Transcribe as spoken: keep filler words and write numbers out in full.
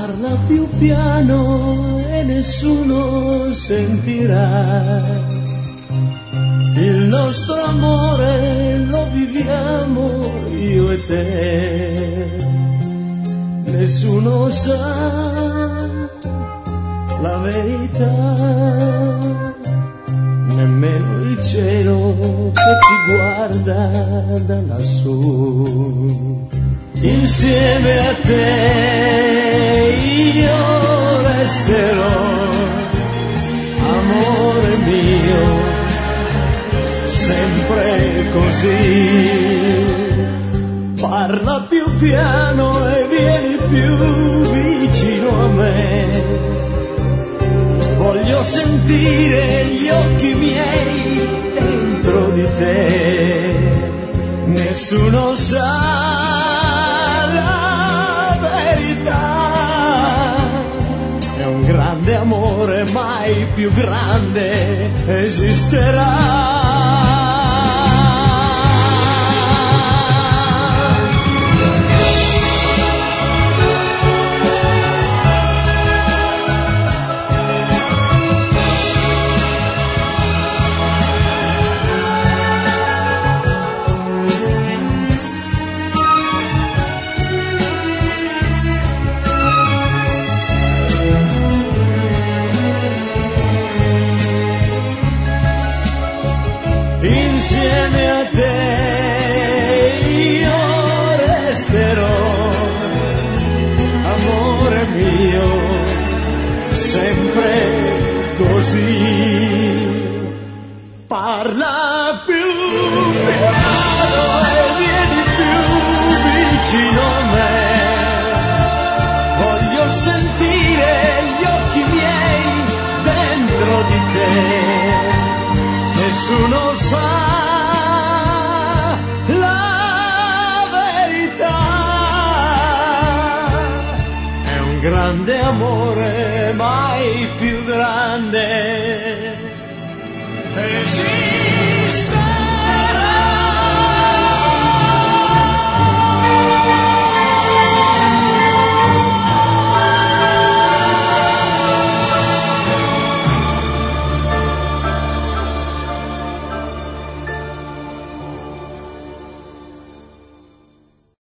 Parla più piano e nessuno sentirà. Il nostro amore lo viviamo io e te. Nessuno sa la verità, nemmeno il cielo che ti guarda da lassù. Insieme a te io resterò, amore mio, sempre così. Parla più piano e vieni più vicino a me. Voglio sentire gli occhi miei dentro di te. Nessuno sa la verità. È un grande amore, mai più grande esisterà. Insieme a te io resterò, amore mio, sempre così. Parla più piano e vieni più vicino a me. Voglio sentire gli occhi miei dentro di te. Nessuno sa la verità. È un grande amore, mai più grande. E sì.